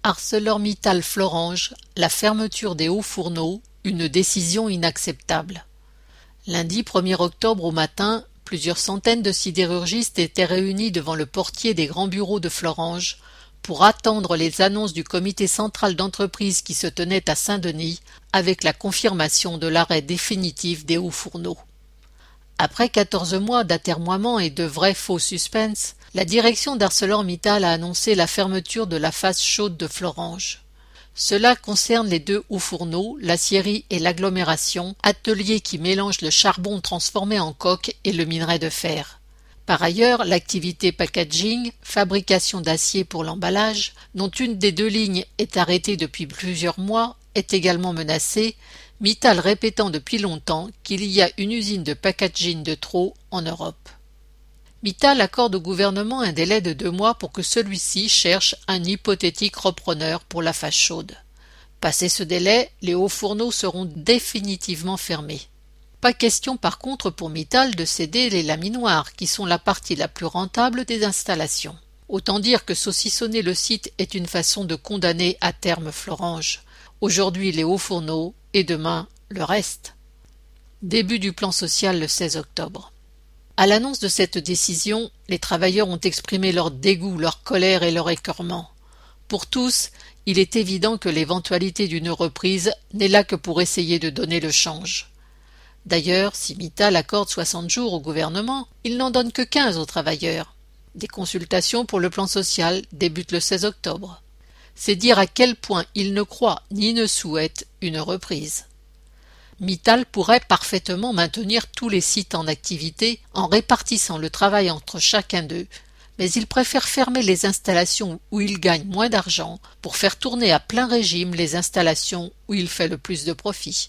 ArcelorMittal Florange, la fermeture des hauts fourneaux, une décision inacceptable. Lundi 1er octobre au matin, plusieurs centaines de sidérurgistes étaient réunis devant le portier des grands bureaux de Florange pour attendre les annonces du comité central d'entreprise qui se tenait à Saint-Denis avec la confirmation de l'arrêt définitif des hauts fourneaux. Après 14 mois d'atermoiement et de vrais faux suspens, la direction d'ArcelorMittal a annoncé la fermeture de la phase chaude de Florange. Cela concerne les deux hauts fourneaux, l'acierie et l'agglomération, ateliers qui mélangent le charbon transformé en coke et le minerai de fer. Par ailleurs, l'activité packaging, fabrication d'acier pour l'emballage, dont une des deux lignes est arrêtée depuis plusieurs mois, est également menacée, Mittal répétant depuis longtemps qu'il y a une usine de packaging de trop en Europe. Mittal accorde au gouvernement un délai de 2 mois pour que celui-ci cherche un hypothétique repreneur pour la phase chaude. Passé ce délai, les hauts fourneaux seront définitivement fermés. Pas question par contre pour Mittal de céder les laminoirs, qui sont la partie la plus rentable des installations. Autant dire que saucissonner le site est une façon de condamner à terme Florange. Aujourd'hui les hauts fourneaux et demain le reste. Début du plan social le 16 octobre. À l'annonce de cette décision, les travailleurs ont exprimé leur dégoût, leur colère et leur écœurement. Pour tous, il est évident que l'éventualité d'une reprise n'est là que pour essayer de donner le change. D'ailleurs, si Mittal accorde 60 jours au gouvernement, il n'en donne que 15 aux travailleurs. Des consultations pour le plan social débutent le 16 octobre. C'est dire à quel point il ne croit ni ne souhaite une reprise. Mittal pourrait parfaitement maintenir tous les sites en activité en répartissant le travail entre chacun d'eux, mais il préfère fermer les installations où il gagne moins d'argent pour faire tourner à plein régime les installations où il fait le plus de profit.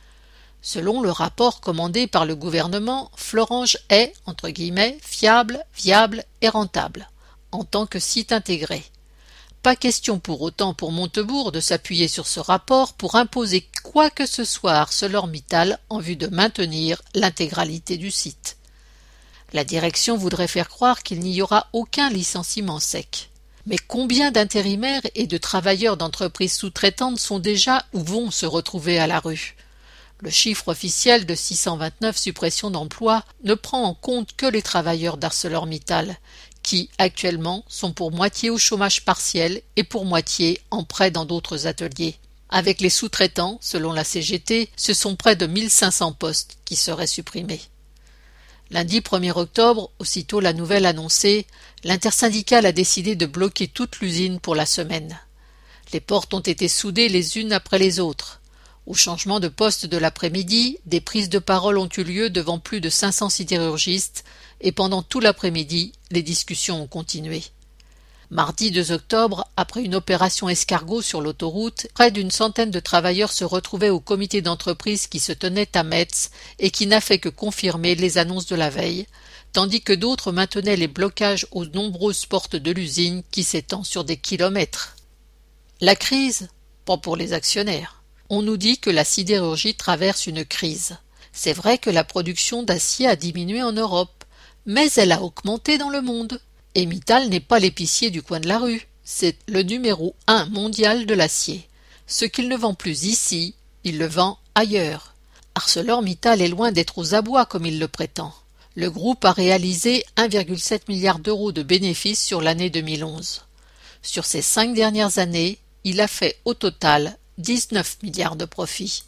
Selon le rapport commandé par le gouvernement, Florange est, entre guillemets, fiable, viable et rentable, en tant que site intégré. Pas question pour autant pour Montebourg de s'appuyer sur ce rapport pour imposer quoi que ce soit à ArcelorMittal en vue de maintenir l'intégralité du site. La direction voudrait faire croire qu'il n'y aura aucun licenciement sec. Mais combien d'intérimaires et de travailleurs d'entreprises sous-traitantes sont déjà ou vont se retrouver à la rue ? Le chiffre officiel de 629 suppressions d'emplois ne prend en compte que les travailleurs d'ArcelorMittal, qui, actuellement, sont pour moitié au chômage partiel et pour moitié en prêt dans d'autres ateliers. Avec les sous-traitants, selon la CGT, ce sont près de 1500 postes qui seraient supprimés. Lundi 1er octobre, aussitôt la nouvelle annoncée, l'intersyndicale a décidé de bloquer toute l'usine pour la semaine. Les portes ont été soudées les unes après les autres. Au changement de poste de l'après-midi, des prises de parole ont eu lieu devant plus de 500 sidérurgistes et pendant tout l'après-midi, les discussions ont continué. Mardi 2 octobre, après une opération escargot sur l'autoroute, près d'une centaine de travailleurs se retrouvaient au comité d'entreprise qui se tenait à Metz et qui n'a fait que confirmer les annonces de la veille, tandis que d'autres maintenaient les blocages aux nombreuses portes de l'usine qui s'étend sur des kilomètres. La crise, pas pour les actionnaires. On nous dit que la sidérurgie traverse une crise. C'est vrai que la production d'acier a diminué en Europe, mais elle a augmenté dans le monde. Et Mittal n'est pas l'épicier du coin de la rue, c'est le numéro 1 mondial de l'acier. Ce qu'il ne vend plus ici, il le vend ailleurs. ArcelorMittal est loin d'être aux abois comme il le prétend. Le groupe a réalisé 1,7 milliard d'euros de bénéfices sur l'année 2011. Sur ces 5 dernières années, il a fait au total 19 milliards de profits.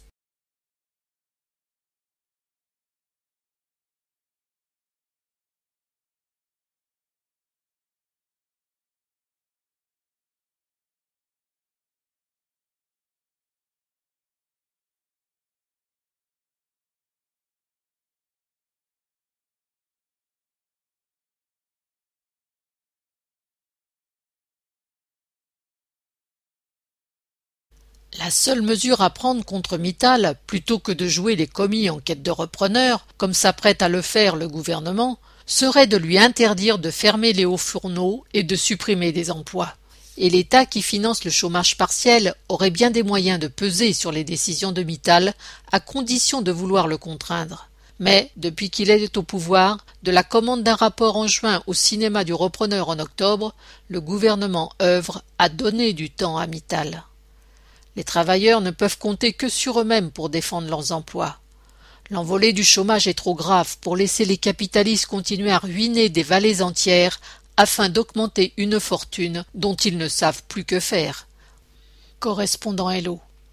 La seule mesure à prendre contre Mittal, plutôt que de jouer les commis en quête de repreneurs, comme s'apprête à le faire le gouvernement, serait de lui interdire de fermer les hauts fourneaux et de supprimer des emplois. Et l'État qui finance le chômage partiel aurait bien des moyens de peser sur les décisions de Mittal, à condition de vouloir le contraindre. Mais, depuis qu'il est au pouvoir, de la commande d'un rapport en juin au cinéma du Repreneur en octobre, le gouvernement œuvre à donner du temps à Mittal. Les travailleurs ne peuvent compter que sur eux-mêmes pour défendre leurs emplois. L'envolée du chômage est trop grave pour laisser les capitalistes continuer à ruiner des vallées entières afin d'augmenter une fortune dont ils ne savent plus que faire. Correspondant Hello.